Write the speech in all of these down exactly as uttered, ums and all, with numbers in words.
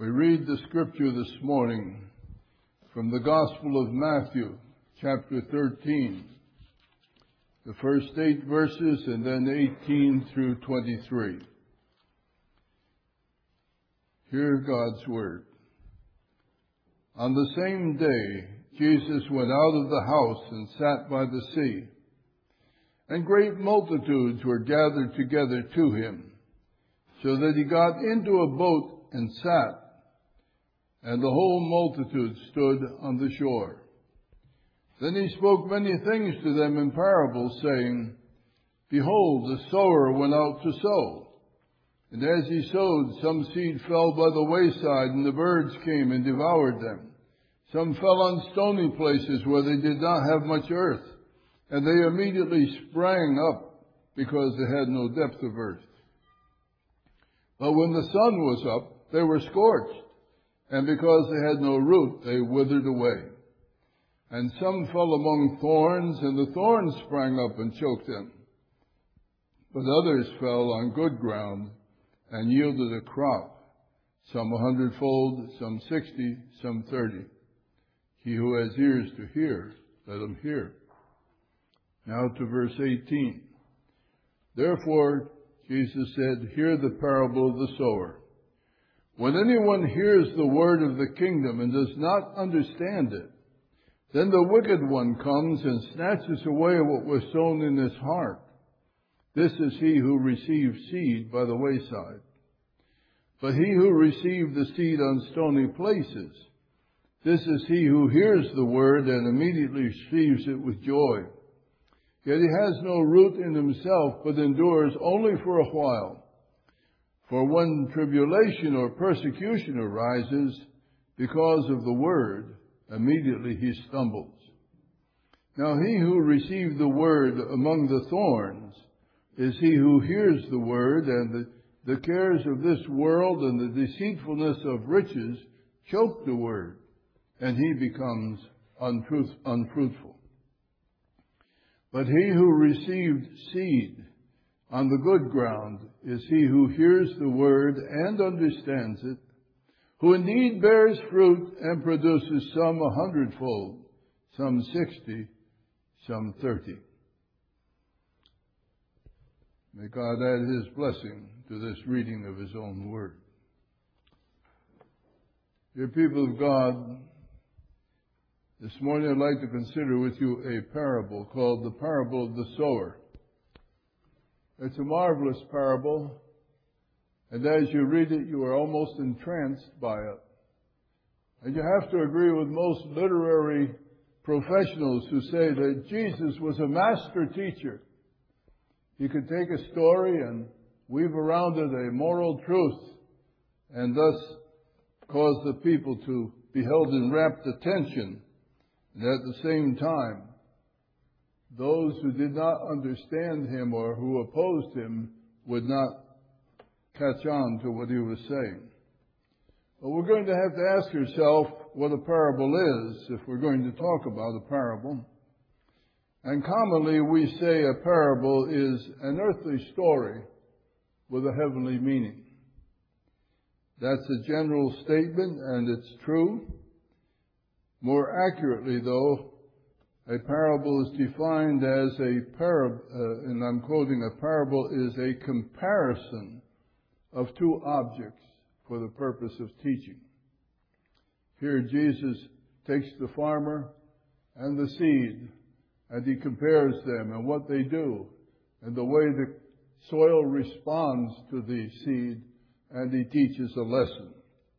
We read the scripture this morning from the Gospel of Matthew, chapter thirteen, the first eight verses and then eighteen through twenty-three. Hear God's word. On the same day, Jesus went out of the house and sat by the sea, and great multitudes were gathered together to him, so that he got into a boat and sat, and the whole multitude stood on the shore. Then he spoke many things to them in parables, saying, Behold, the sower went out to sow. And as he sowed, some seed fell by the wayside, and the birds came and devoured them. Some fell on stony places where they did not have much earth, and they immediately sprang up because they had no depth of earth. But when the sun was up, they were scorched, and because they had no root, they withered away. And some fell among thorns, and the thorns sprang up and choked them. But others fell on good ground and yielded a crop, some a hundredfold, some sixty, some thirty. He who has ears to hear, let him hear. Now to verse eighteen. Therefore, Jesus said, Hear the parable of the sower. When anyone hears the word of the kingdom and does not understand it, then the wicked one comes and snatches away what was sown in his heart. This is he who received seed by the wayside. But he who received the seed on stony places, this is he who hears the word and immediately receives it with joy. Yet he has no root in himself, but endures only for a while. For when tribulation or persecution arises because of the word, immediately he stumbles. Now he who received the word among the thorns is he who hears the word, and the, the cares of this world and the deceitfulness of riches choke the word, and he becomes untruth, unfruitful. But he who received seed on the good ground is he who hears the word and understands it, who indeed bears fruit and produces some a hundredfold, some sixty, some thirty. May God add his blessing to this reading of his own word. Dear people of God, this morning I'd like to consider with you a parable called the parable of the sower. It's a marvelous parable, and as you read it, you are almost entranced by it. And you have to agree with most literary professionals who say that Jesus was a master teacher. He could take a story and weave around it a moral truth, and thus cause the people to be held in rapt attention. And at the same time, those who did not understand him or who opposed him would not catch on to what he was saying. But we're going to have to ask ourselves what a parable is if we're going to talk about a parable. And commonly we say a parable is an earthly story with a heavenly meaning. That's a general statement, and it's true. More accurately, though, a parable is defined as a parable, uh, and I'm quoting, a parable is a comparison of two objects for the purpose of teaching. Here Jesus takes the farmer and the seed, and he compares them and what they do, and the way the soil responds to the seed, and he teaches a lesson.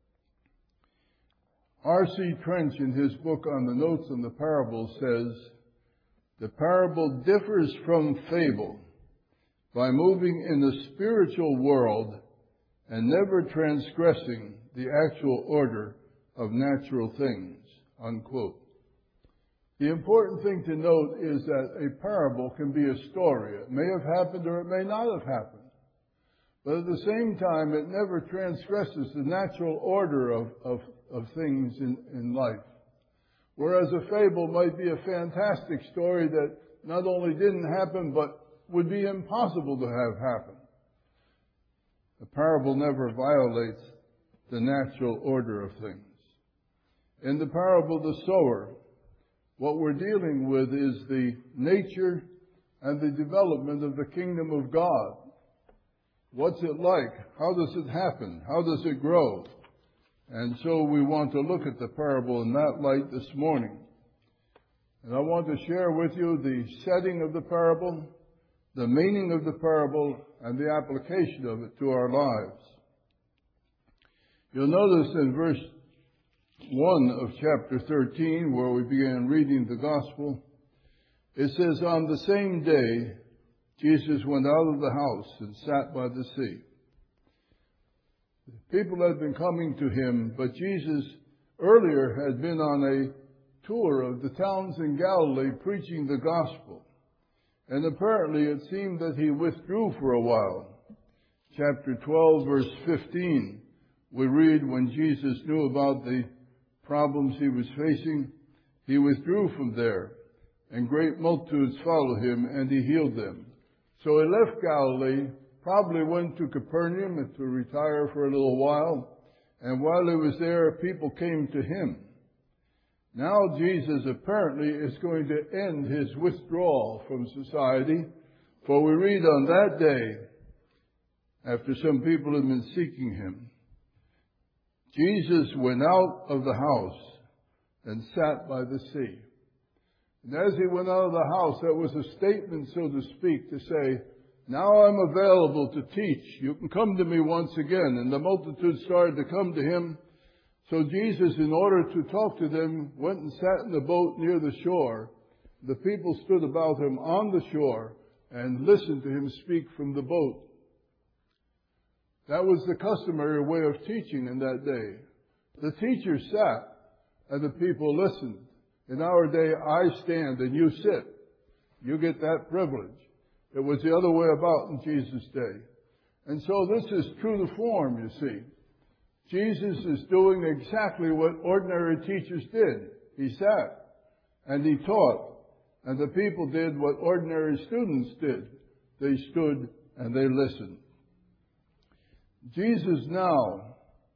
R C Trench, in his book on the Notes on the Parable, says, the parable differs from fable by moving in the spiritual world and never transgressing the actual order of natural things, unquote. The important thing to note is that a parable can be a story. It may have happened or it may not have happened. But at the same time, it never transgresses the natural order of, of, of things in, in life. Whereas a fable might be a fantastic story that not only didn't happen, but would be impossible to have happen. A parable never violates the natural order of things. In the parable of the sower, what we're dealing with is the nature and the development of the kingdom of God. What's it like? How does it happen? How does it grow? And so we want to look at the parable in that light this morning. And I want to share with you the setting of the parable, the meaning of the parable, and the application of it to our lives. You'll notice in verse one of chapter thirteen, where we began reading the gospel, it says, "On the same day, Jesus went out of the house and sat by the sea. People had been coming to him, but Jesus earlier had been on a tour of the towns in Galilee preaching the gospel. And apparently it seemed that he withdrew for a while. Chapter twelve, verse fifteen, we read, when Jesus knew about the problems he was facing, he withdrew from there, and great multitudes followed him, and he healed them. So he left Galilee, probably went to Capernaum to retire for a little while, and while he was there, people came to him. Now Jesus apparently is going to end his withdrawal from society, for we read on that day, after some people had been seeking him, Jesus went out of the house and sat by the sea. And as he went out of the house, that was a statement, so to speak, to say, now I'm available to teach. You can come to me once again. And the multitude started to come to him. So Jesus, in order to talk to them, went and sat in the boat near the shore. The people stood about him on the shore and listened to him speak from the boat. That was the customary way of teaching in that day. The teacher sat and the people listened. In our day, I stand and you sit. You get that privilege. It was the other way about in Jesus' day. And so this is true to form, you see. Jesus is doing exactly what ordinary teachers did. He sat and he taught. And the people did what ordinary students did. They stood and they listened. Jesus now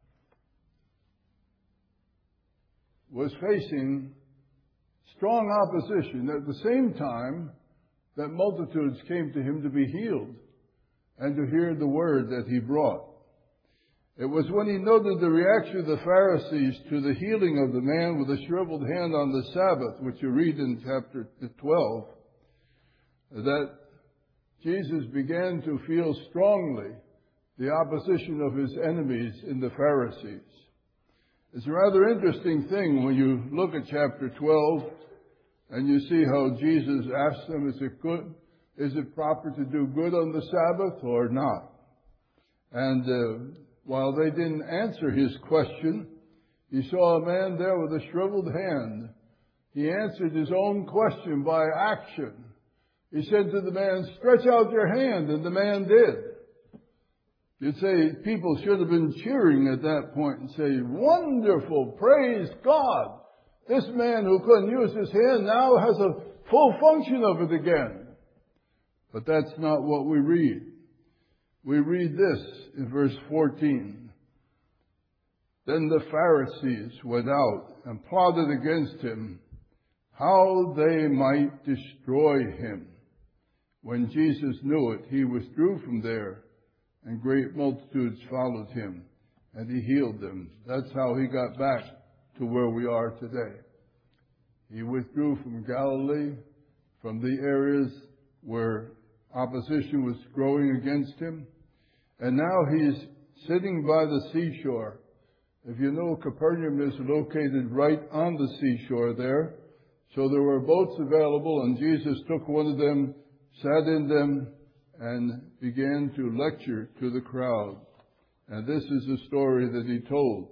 was facing strong opposition at the same time that multitudes came to him to be healed and to hear the word that he brought. It was when he noted the reaction of the Pharisees to the healing of the man with a shriveled hand on the Sabbath, which you read in chapter twelve, that Jesus began to feel strongly the opposition of his enemies in the Pharisees. It's a rather interesting thing when you look at chapter twelve and you see how Jesus asked them, is it good, is it proper to do good on the Sabbath or not? And uh, while they didn't answer his question, he saw a man there with a shriveled hand. He answered his own question by action. He said to the man, stretch out your hand, and the man did. You'd say people should have been cheering at that point and say, wonderful, praise God. This man who couldn't use his hand now has a full function of it again. But that's not what we read. We read this in verse fourteen. Then the Pharisees went out and plotted against him how they might destroy him. When Jesus knew it, he withdrew from there, and great multitudes followed him, and he healed them. That's how he got back to where we are today. He withdrew from Galilee, from the areas where opposition was growing against him, and now he's sitting by the seashore. If you know, Capernaum is located right on the seashore there, so there were boats available, and Jesus took one of them, sat in them, and began to lecture to the crowd. And this is the story that he told.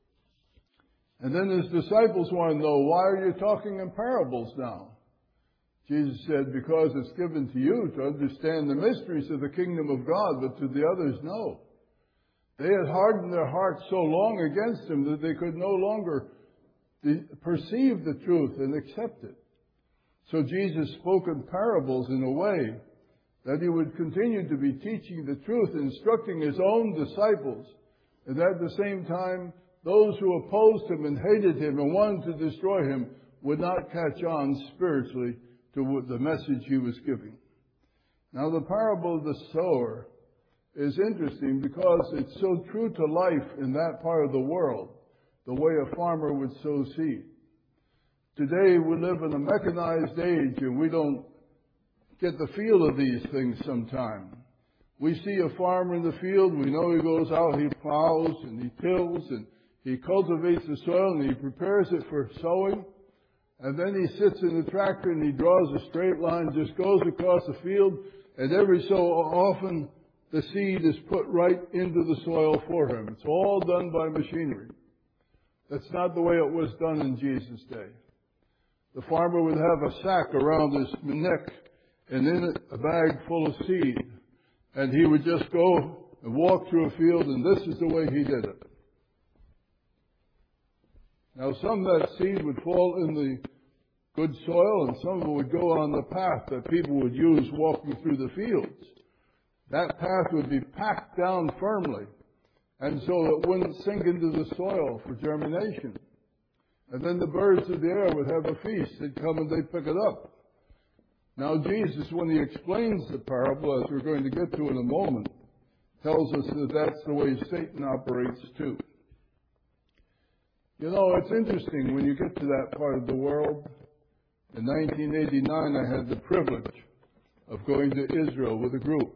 And then his disciples want to know, why are you talking in parables now? Jesus said, because it's given to you to understand the mysteries of the kingdom of God, but to the others, no. They had hardened their hearts so long against him that they could no longer perceive the truth and accept it. So Jesus spoke in parables in a way that he would continue to be teaching the truth, instructing his own disciples And at the same time, those who opposed him and hated him and wanted to destroy him would not catch on spiritually to the message he was giving. Now, the parable of the sower is interesting because it's so true to life in that part of the world, the way a farmer would sow seed. Today, we live in a mechanized age, and we don't get the feel of these things sometimes. We see a farmer in the field, we know he goes out, he plows, and he tills, and he cultivates the soil, and he prepares it for sowing. And then he sits in the tractor, and he draws a straight line, just goes across the field, and every so often, the seed is put right into the soil for him. It's all done by machinery. That's not the way it was done in Jesus' day. The farmer would have a sack around his neck, and in it a bag full of seed. And he would just go and walk through a field, and this is the way he did it. Now, some of that seed would fall in the good soil, and some of it would go on the path that people would use walking through the fields. That path would be packed down firmly, and so it wouldn't sink into the soil for germination. And then the birds of the air would have a feast. They'd come and they'd pick it up. Now, Jesus, when he explains the parable, as we're going to get to in a moment, tells us that that's the way Satan operates too. You know, it's interesting when you get to that part of the world. In nineteen eighty-nine, I had the privilege of going to Israel with a group.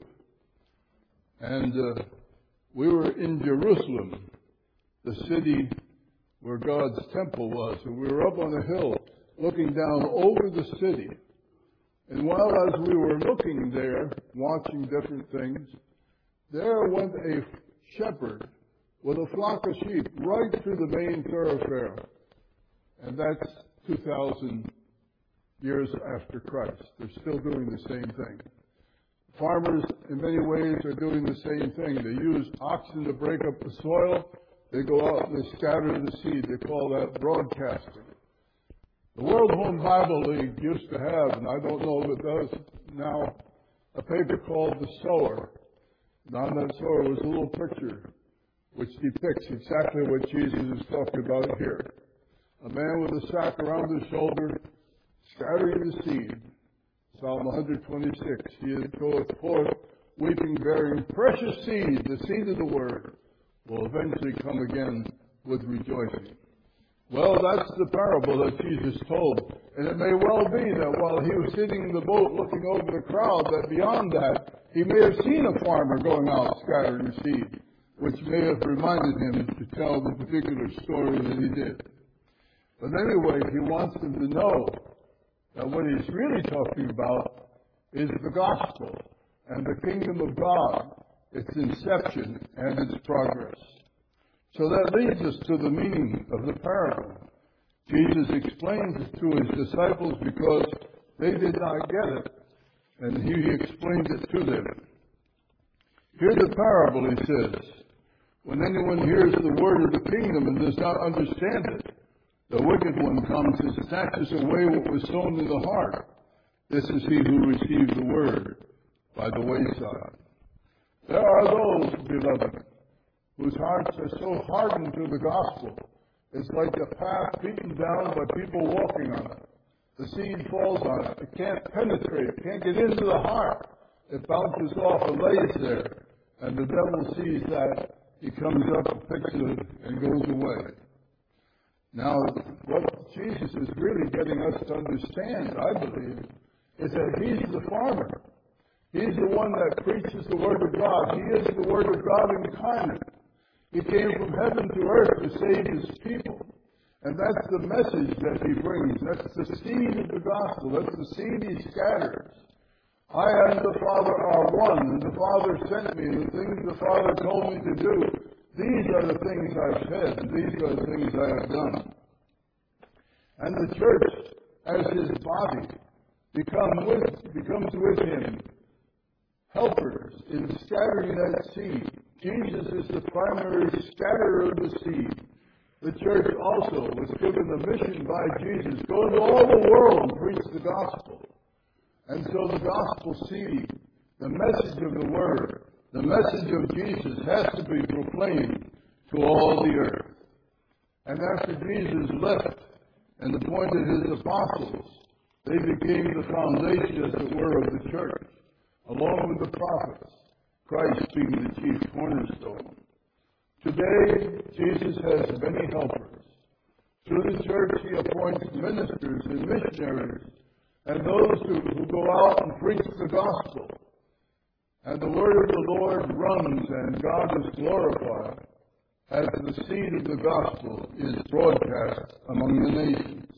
And uh, we were in Jerusalem, the city where God's temple was. And we were up on a hill looking down over the city. And while as we were looking there, watching different things, there went a shepherd with a flock of sheep right through the main thoroughfare. And that's two thousand years after Christ. They're still doing the same thing. Farmers, in many ways, are doing the same thing. They use oxen to break up the soil. They go out and they scatter the seed. They call that broadcasting. The World Home Bible League used to have, and I don't know if it does now, a paper called The Sower. And on that sower was a little picture which depicts exactly what Jesus is talking about here. A man with a sack around his shoulder, scattering the seed. Psalm one twenty-six, he that goeth forth weeping, bearing precious seed, the seed of the word, will eventually come again with rejoicing. Well, that's the parable that Jesus told. And it may well be that while he was sitting in the boat looking over the crowd, that beyond that, he may have seen a farmer going out scattering seed, which may have reminded him to tell the particular story that he did. But anyway, he wants them to know that what he's really talking about is the gospel and the kingdom of God, its inception and its progress. So that leads us to the meaning of the parable. Jesus explains it to his disciples because they did not get it, and he explained it to them. Hear the parable, he says. When anyone hears the word of the kingdom and does not understand it, the wicked one comes and snatches away what was sown in the heart. This is he who received the word by the wayside. There are those, beloved, whose hearts are so hardened to the gospel, it's like a path beaten down by people walking on it. The seed falls on it. It can't penetrate. It can't get into the heart. It bounces off and lays there. And the devil sees that. He comes up and picks it and goes away. Now, what Jesus is really getting us to understand, I believe, is that he's the farmer. He's the one that preaches the Word of God. He is the Word of God incarnate. He came from heaven to earth to save his people. And that's the message that he brings. That's the seed of the gospel. That's the seed he scatters. I and the Father are one, and the Father sent me, and the things the Father told me to do, these are the things I've said, and these are the things I have done. And the church, as his body, become with, becomes with him helpers in scattering that seed. Jesus is the primary scatterer of the seed. The church also was given the mission by Jesus, go into all the world and preach the gospel. And so the gospel seed, the message of the word, the message of Jesus has to be proclaimed to all the earth. And after Jesus left and appointed his apostles, they became the foundation, as it were, of the church, along with the prophets, Christ being the chief cornerstone. Today, Jesus has many helpers. Through the church, he appoints ministers and missionaries and those who, who go out and preach the gospel. And the word of the Lord runs and God is glorified as the seed of the gospel is broadcast among the nations.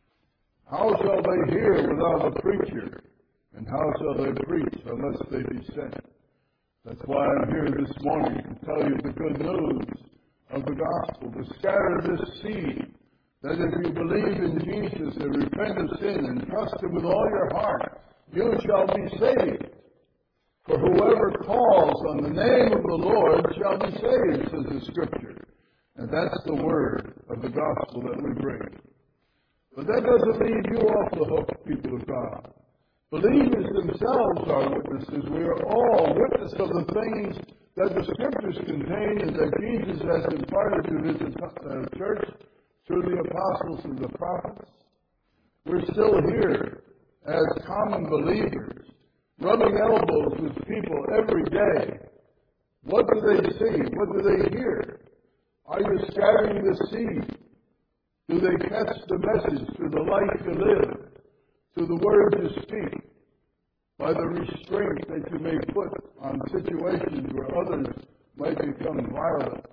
How shall they hear without a preacher? And how shall they preach unless they be sent? That's why I'm here this morning to tell you the good news of the gospel, to scatter this seed, that if you believe in Jesus and repent of sin and trust him with all your heart, you shall be saved. For whoever calls on the name of the Lord shall be saved, says the Scripture. And that's the word of the gospel that we bring. But that doesn't leave you off the hook, people of God. Believers themselves are witnesses. We are all witnesses of the things that the Scriptures contain and that Jesus has imparted to his uh, church through the apostles and the prophets. We're still here as common believers, rubbing elbows with people every day. What do they see? What do they hear? Are you scattering the seed? Do they catch the message through the life you live, through the words you speak, by the restraint that you may put on situations where others might become violent?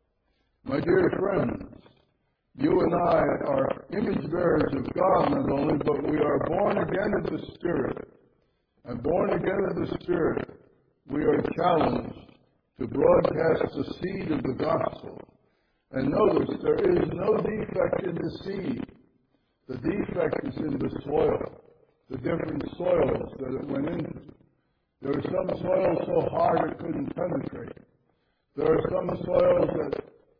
My dear friends, you and I are image bearers of God not only, but we are born again of the Spirit. And born again of the Spirit, we are challenged to broadcast the seed of the gospel. And notice, there is no defect in the seed. The defect is in the soil, the different soils that it went into. There are some soils so hard it couldn't penetrate. There are some soils that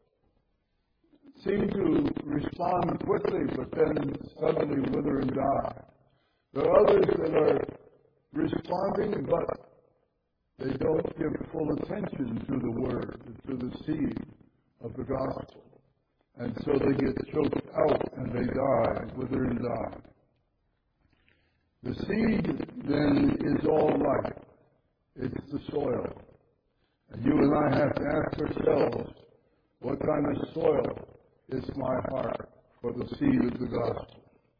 seem to respond quickly, but then suddenly wither and die. There are others that are responding, but they don't give full attention to the word, to the seed of the gospel. And so they get choked out and they die, wither and die. The seed, then, is all life. It's the soil. And you and I have to ask ourselves, what kind of soil is my heart for the seed of the gospel?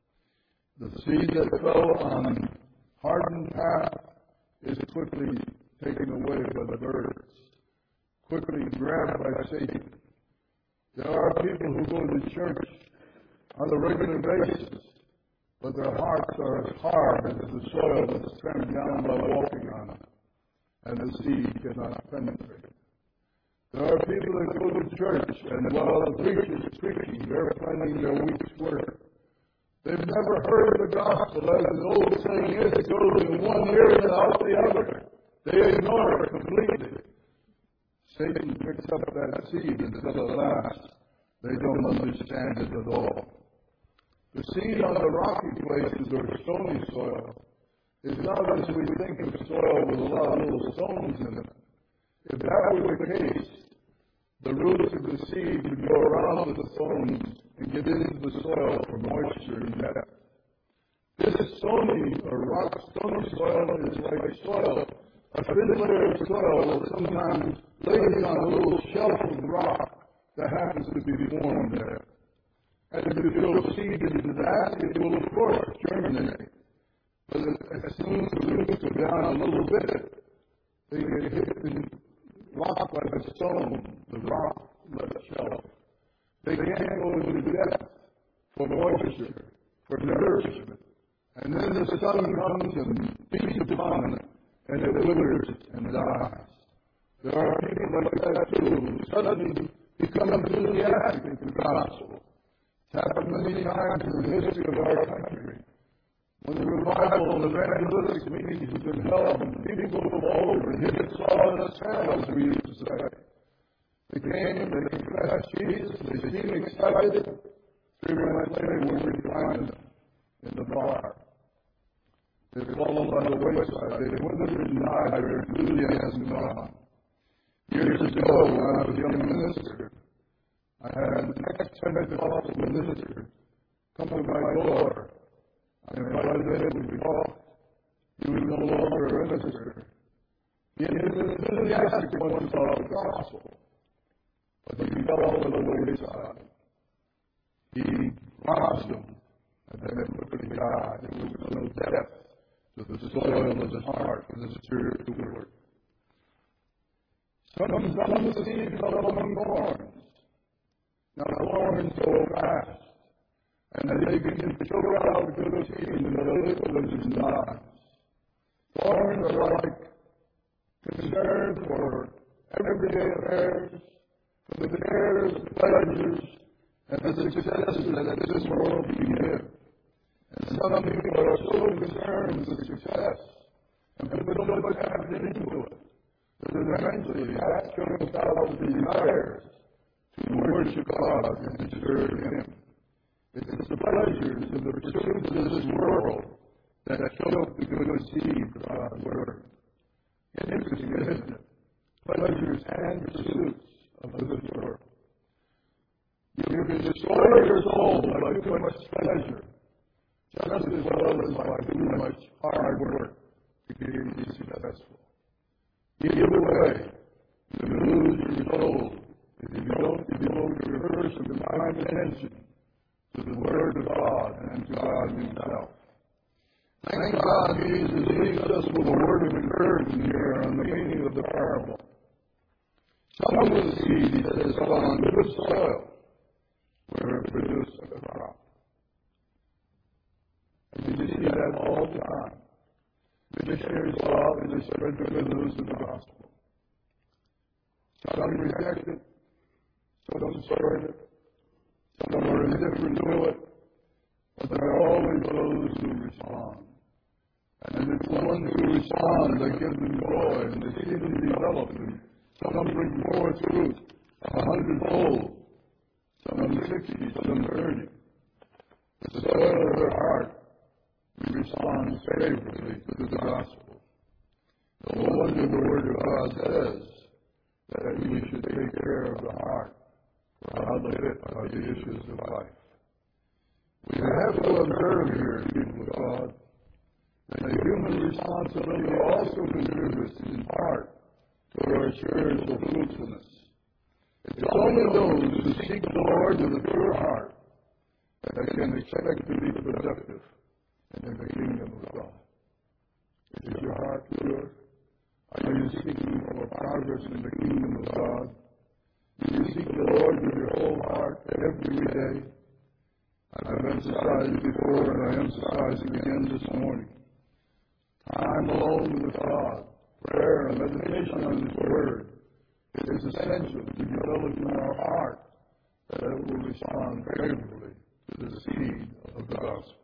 The seed that fell on hardened path is quickly taken away by the birds, quickly grabbed by Satan. There are people who go to church on a regular basis, but their hearts are as hard as the soil that's trampled down by walking on it, and the seed cannot penetrate. There are people that go to church, and while the preacher is preaching, they're planning their week's work. They've never heard the gospel. As the old saying is, it goes in one ear and out the other. They ignore it completely. Satan picks up that seed until at last they don't understand it at all. The seed on the rocky places or stony soil is not as we think of soil with a lot of little stones in it. If that were the case, the roots of the seed would go around the stones and get into the soil for moisture and depth. This stony or rock stony soil is like soil. A thin layer of soil that sometimes lays on a little shelf of rock that happens to be formed there. And if you throw seed into that, it will of course germinate. But as soon as the roots go down a little bit, they get hit and rocked by the stone, the rock shelf. They can't go into depth for moisture, for nourishment. And then the sun comes and beats upon it, and it withers and dies. There are people like that too, who suddenly become enthusiastic in the gospel. It's happened many times in the history of our country. When the revival and evangelistic meetings have been held, and people from all over hit it saw in the town, as we used to say. They came, they confessed Jesus, they seemed excited. Three months later, we reclined them in the bar. They've fallen by the wayside. They've withered and died. Their enthusiasm gone. Years ago, when I was a young minister, I had the next Pentecostal minister come to my door, and if I was able to talk, he was no longer a minister. He had been enthusiastic once about the gospel, but he fell to the wayside. He blossomed, and then it looked at God. There was no depth to the soil of his heart for the spiritual work. Some of the seeds fell among thorns. Now the thorns go fast, and they begin to choke out good seed in the little lives. Thorns are like concern for everyday affairs, for the cares, the pleasures, and the successes that this world can give. And some people are so concerned with success and put so much effort into it that eventually that comes out of the desires to worship God and to serve Him. It's the pleasures and the pursuits of this world that choke the good seed of God's Word. Interesting, isn't it? Pleasures and pursuits of this world. You can destroy your soul by too much pleasure, just as well as by too much hard work to be successful. Either way, you lose your soul if you don't devote your person and time and attention to the Word of God and to God Himself. Thank God Jesus leaves us with a word of encouragement here on the meaning of the parable. Some of the seed, he says, fell on good soil, where it produced a crop. And you see that all the time. Missionaries go out and they spread the good news of the gospel. Some reject it, some spread it, some are indifferent to it, but there are always those who respond. And it's the ones who respond that give them joy, and they see them develop, and some bring forth fruit a hundredfold, some sixty, some thirty. The soil of their heart responds favorably to the gospel. No wonder the Word of God says that we should take care of the heart, for how to fit by the issues of life. We have to observe here, people of God, that the human responsibility also contributes in part to our spiritual fruitfulness. It's only those who seek the Lord with a pure heart that can expect to be productive in the kingdom of God. Is your heart pure? Are you seeking for progress in the kingdom of God? Do you seek the Lord with your whole heart every day? I've emphasized before, and I emphasize again this morning. Time alone with God, prayer and meditation on His Word, it is essential to develop in our heart that it will respond favorably to the seed of the gospel.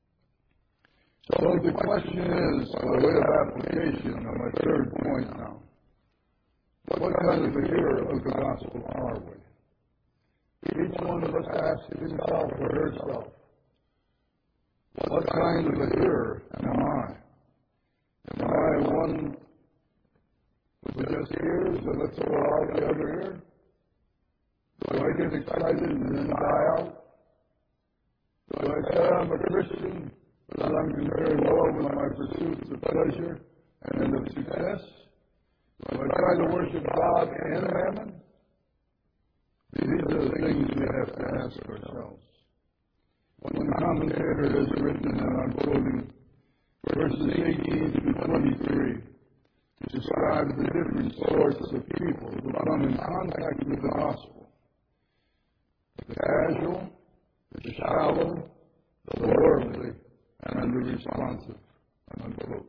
So the question is, by way of application, on my third point now, what kind of a hearer of the gospel are we? Each one of us asks himself or herself, what kind of a hearer am I? Am I one who just hears and lets go out the other ear? Do I get excited and then die out? Do I say I'm a Christian, but I'm doing very well with my pursuits of pleasure and of success? Do I try to worship God and mammon? These are the things we have to ask ourselves. One commentator has written, and I'm quoting, verses eighteen to twenty-three, to describe the different sorts of people who come in contact with the gospel. The casual, the shallow, the worldly, and the responsive, unquote.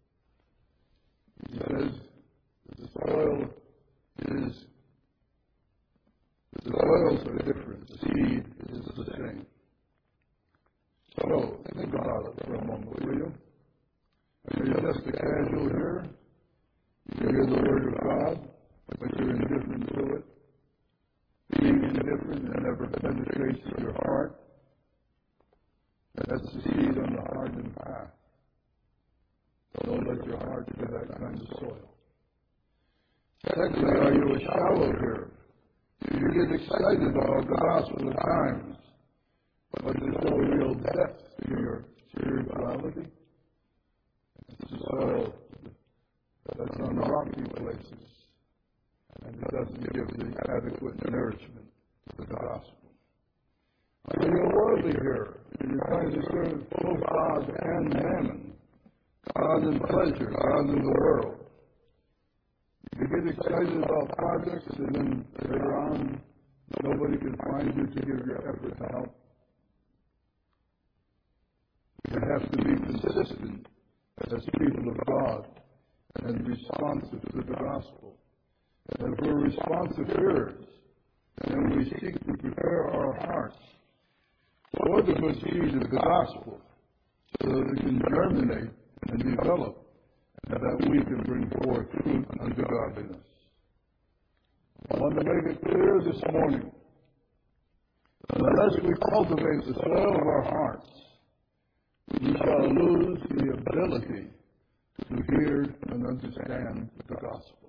He says that the soil is The soils are different. The seed is the same. So, think about it for a moment, will you? Are you just a casual hearer? You hear the Word of God, but you're indifferent to it? Being indifferent and never penetrates your heart? That's the seed on the hardened path. So don't let your heart be that kind of soil. Secondly, are you a shallow hearer? You get excited about the gospel at times, but there's no real depth to your spirituality. It's the soil that's on the rocky places, and it doesn't give the adequate nourishment to the gospel. So you're a worldly hearer. You're trying to serve both God and mammon, God and pleasure, God and the world. You get excited about projects, and then later on, nobody can find you to give your effort to help. You have to be consistent as people of God and responsive to the gospel. And if we're responsive hearers, then we seek to prepare our hearts for the good seed of the gospel so that it can germinate and develop, and that we can bring forth fruit unto godliness. I want to make it clear this morning that unless we cultivate the soil of our hearts, we shall lose the ability to hear and understand the gospel.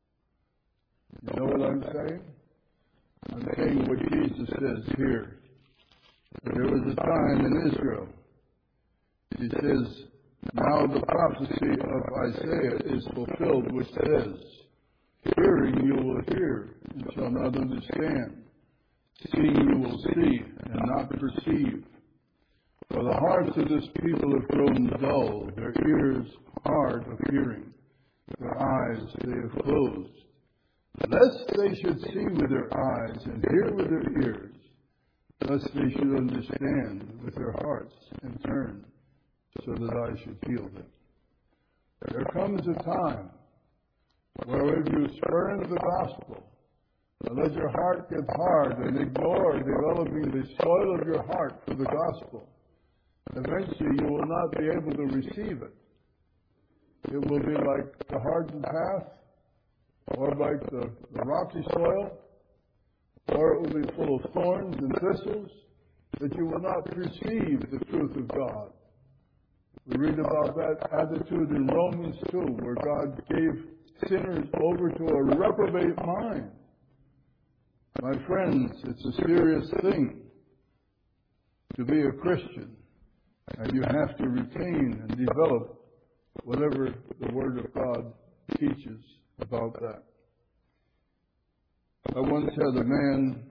You know what I'm saying? I'm saying what Jesus says here. There was a time in Israel, he says, now the prophecy of Isaiah is fulfilled, which says, hearing you will hear and shall not understand. Seeing you will see and not perceive. For the hearts of this people have grown dull, their ears hard of hearing, their eyes they have closed. Lest they should see with their eyes and hear with their ears, lest they should understand with their hearts and turn, so that I should heal them. There comes a time where if you spurn the gospel, and let your heart get hard and ignore developing the soil of your heart for the gospel, eventually you will not be able to receive it. It will be like the hardened path, or like the, the rocky soil, or it will be full of thorns and thistles, that you will not perceive the truth of God. We read about that attitude in Romans two, where God gave sinners over to a reprobate mind. My friends, it's a serious thing to be a Christian, and you have to retain and develop whatever the Word of God teaches about that. I once had a man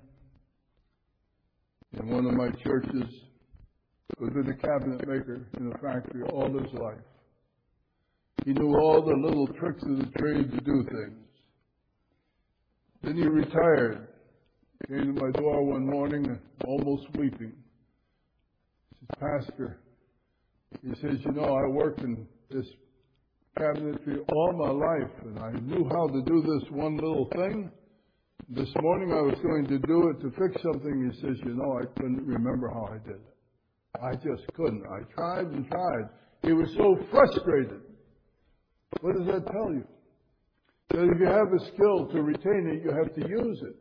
in one of my churches who had been a cabinet maker in a factory all his life. He knew all the little tricks of the trade to do things. Then he retired. Came to my door one morning, almost weeping. He says, Pastor, he says, you know, I worked in this cabinetry all my life, and I knew how to do this one little thing. This morning I was going to do it to fix something. He says, you know, I couldn't remember how I did it. I just couldn't. I tried and tried. He was so frustrated. What does that tell you? That if you have a skill to retain it, you have to use it.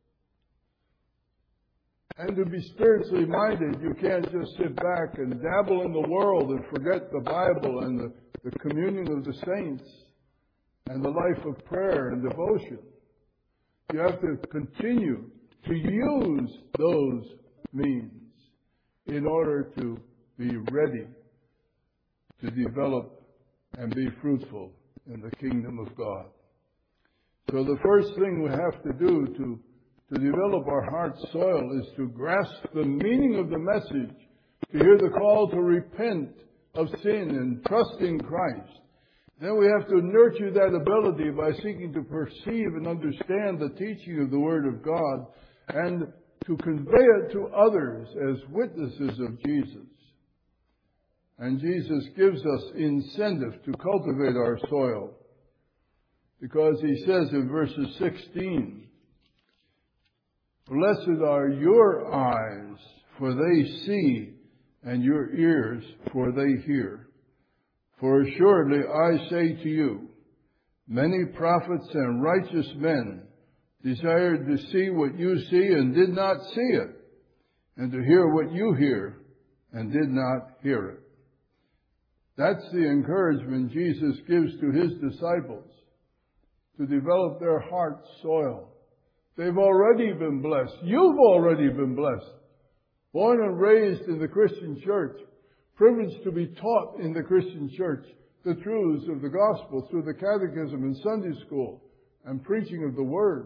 And to be spiritually minded, you can't just sit back and dabble in the world and forget the Bible and the, the communion of the saints and the life of prayer and devotion. You have to continue to use those means in order to be ready to develop and be fruitful in the kingdom of God. So the first thing we have to do to, to develop our heart soil is to grasp the meaning of the message, to hear the call to repent of sin and trust in Christ. Then we have to nurture that ability by seeking to perceive and understand the teaching of the Word of God and to convey it to others as witnesses of Jesus. And Jesus gives us incentive to cultivate our soil, because he says in verses sixteen, blessed are your eyes, for they see, and your ears, for they hear. For assuredly I say to you, many prophets and righteous men desired to see what you see and did not see it, and to hear what you hear and did not hear it. That's the encouragement Jesus gives to his disciples, to develop their heart soil, They've already been blessed. You've already been blessed. Born and raised in the Christian church, privileged to be taught in the Christian church the truths of the gospel through the catechism and Sunday school and preaching of the word.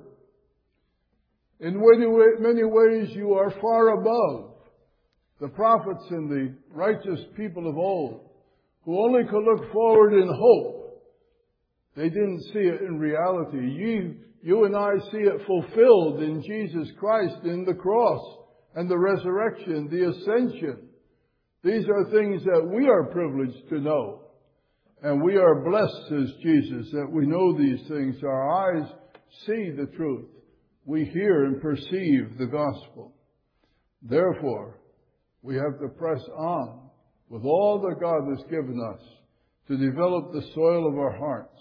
In many ways, you are far above the prophets and the righteous people of old, who only could look forward in hope. They didn't see it in reality. You, you and I see it fulfilled in Jesus Christ, in the cross and the resurrection, the ascension. These are things that we are privileged to know. And we are blessed, says Jesus, that we know these things. Our eyes see the truth. We hear and perceive the gospel. Therefore, we have to press on with all that God has given us to develop the soil of our hearts.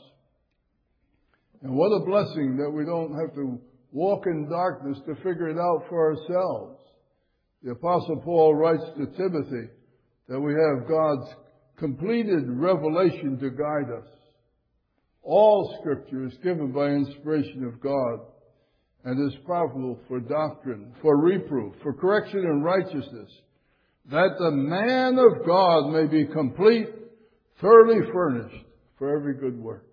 And what a blessing that we don't have to walk in darkness to figure it out for ourselves. The Apostle Paul writes to Timothy that we have God's completed revelation to guide us. All Scripture is given by inspiration of God and is profitable for doctrine, for reproof, for correction in righteousness, that the man of God may be complete, thoroughly furnished for every good work.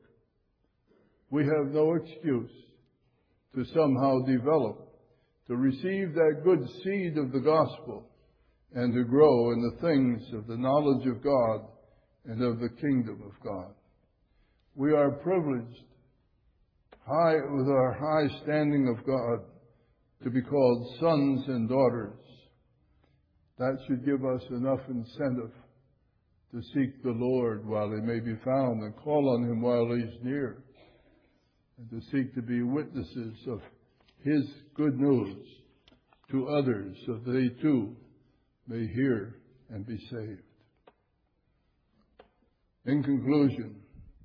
We have no excuse to somehow develop, to receive that good seed of the gospel, and to grow in the things of the knowledge of God and of the kingdom of God. We are privileged, high with our high standing of God, to be called sons and daughters. That should give us enough incentive to seek the Lord while He may be found and call on Him while He's near, and to seek to be witnesses of His good news to others so they too may hear and be saved. In conclusion,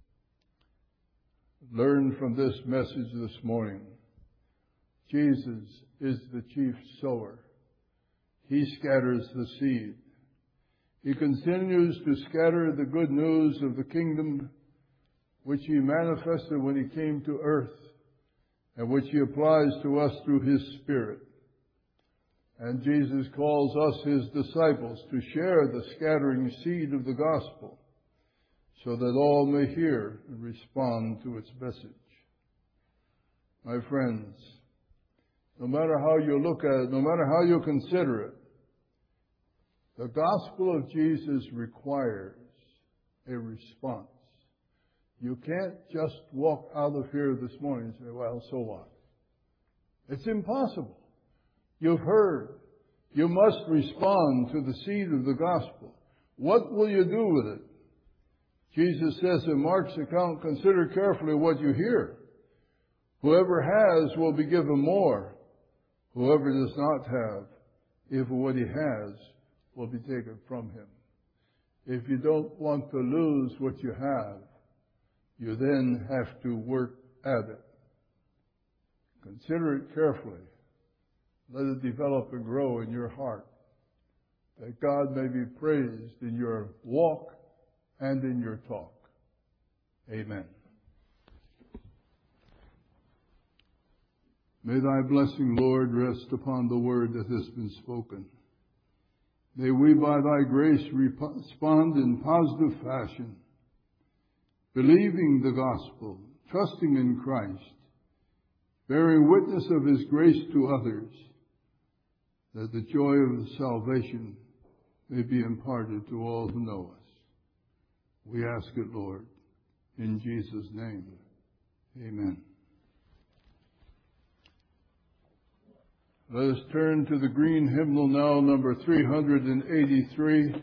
learn from this message this morning, Jesus is the chief sower. He scatters the seed. He continues to scatter the good news of the kingdom which He manifested when He came to earth and which He applies to us through His Spirit. And Jesus calls us His disciples to share the scattering seed of the gospel so that all may hear and respond to its message. My friends, no matter how you look at it, no matter how you consider it, the gospel of Jesus requires a response. You can't just walk out of here this morning and say, well, so what? It's impossible. You've heard. You must respond to the seed of the gospel. What will you do with it? Jesus says in Mark's account, consider carefully what you hear. Whoever has will be given more. Whoever does not have, even what he has, will be taken from him. If you don't want to lose what you have, you then have to work at it. Consider it carefully. Let it develop and grow in your heart, that God may be praised in your walk and in your talk. Amen. May Thy blessing, Lord, rest upon the word that has been spoken. May we, by Thy grace, respond in positive fashion, believing the gospel, trusting in Christ, bearing witness of His grace to others, that the joy of salvation may be imparted to all who know us. We ask it, Lord, in Jesus' name. Amen. Let us turn to the green hymnal now, number three hundred eighty-three.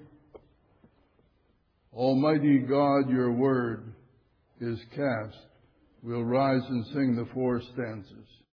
Almighty God, your word is cast. We'll rise and sing the four stanzas.